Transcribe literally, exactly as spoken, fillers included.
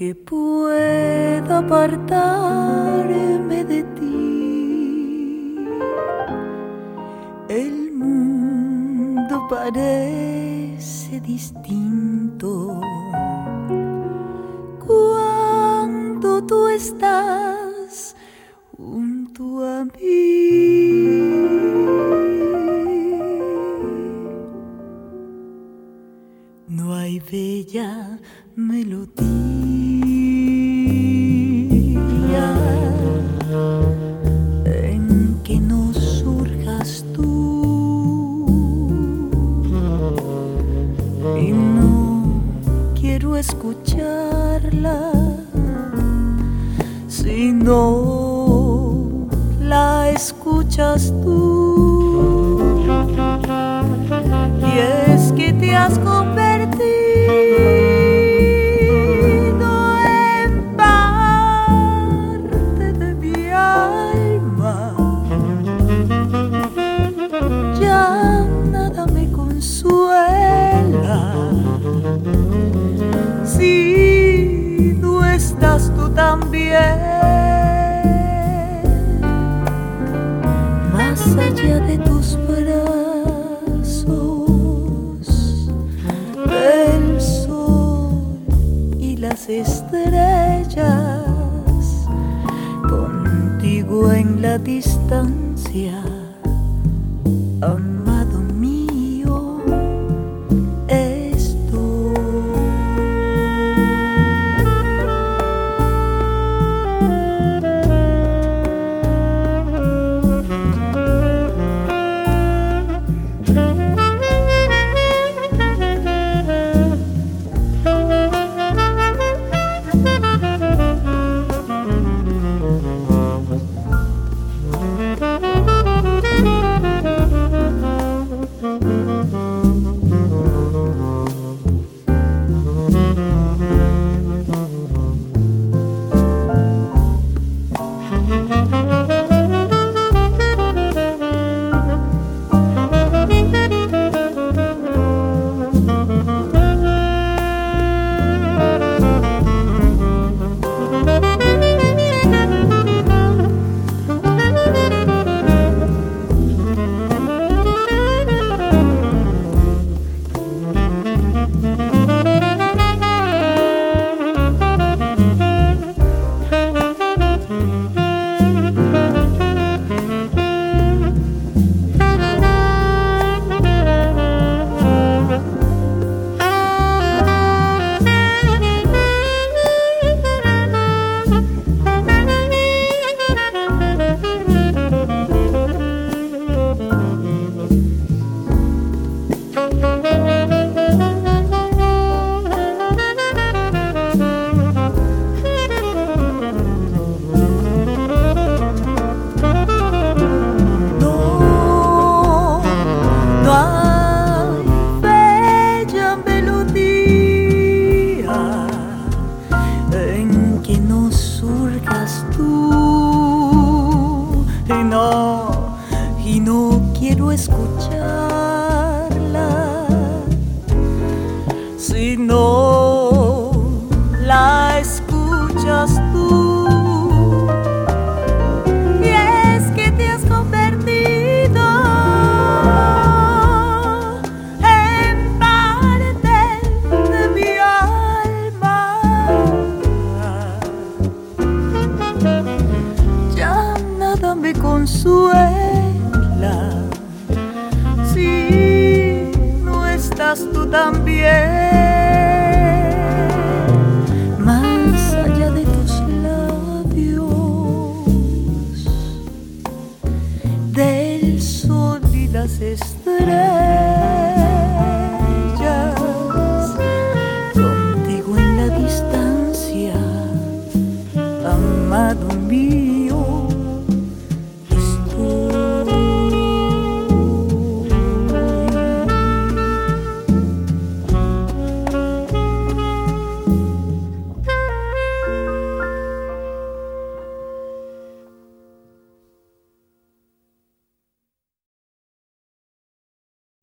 que pueda apartarme de ti. El mundo parece distinto cuando tú estás junto a mí. No hay bella melodía en que no surjas tú, y no quiero escucharla si no la escuchas tú. Y es que te has convertido en parte de mi alma. Ya nada me consuela si no estás tú también. Más allá de tus brazos, del sol y las estrellas, contigo en la distancia, amado mío, estoy. Y no quiero escucharla si no la escuchas tú. Y es que te has convertido en parte de mi alma. Ya nada me consuela si no estás tú también. Más allá de tus labios, del sol y las estrellas, contigo en la distancia, amado mío.